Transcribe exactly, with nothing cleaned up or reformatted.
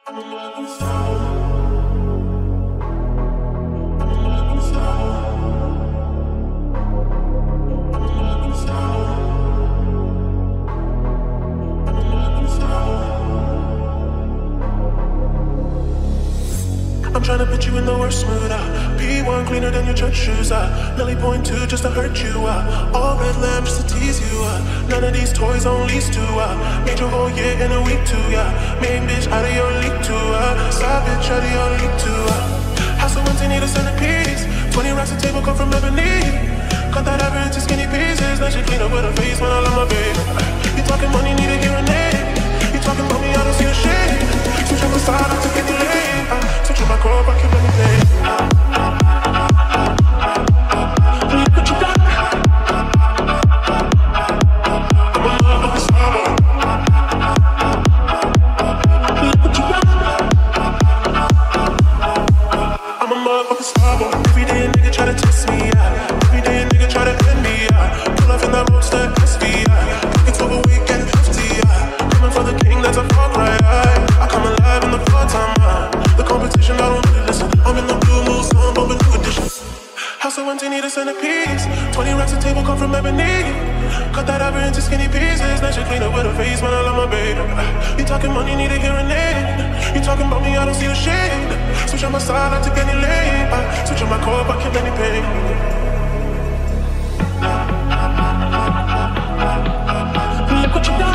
I'm trying to put you in the worst mood, uh. P one cleaner than your church shoes, uh. Nelly point two just to hurt you, uh. All red lamp just to tease you, uh. None of these toys on lease to, uh. Made your whole year in a week too, yeah. Main bitch out of your league too, uh. Side bitch out of your league too, uh. House of empty need a centerpiece. Twenty racks a table come from ebony. Cut that average to skinny pieces. Now she clean up with her face when I love my baby. You talking money, need a hearing aid. You talking about me, I don't see a shade. Switch on the side, I took it delayed. uh. Switch on my core, I can let me play. Look what you got. I'm a motherfucking star boy. Look what you got. I'm a motherfucking star boy. Every day a nigga try to test me, yeah. Every day a nigga try to end me, yeah. Pull off in that roadster S V, yeah. It's over weekend fifty, yeah. Coming for the king, that's a far cry, yeah. I come alive in the fall time, yeah. The competition, I don't really listen. I'm in the blue mood, so I'm bumping new edition. House of empty, need a centerpiece. Twenty racks a table come from ebony. Cut that ever into skinny pieces. Now she clean up with her face when I love my baby. You talking money, need a hearing aid. You talking about me, I don't see the shade. Switch on my side, I take any lane. I switch on my core, I kill any pain. Look what you done.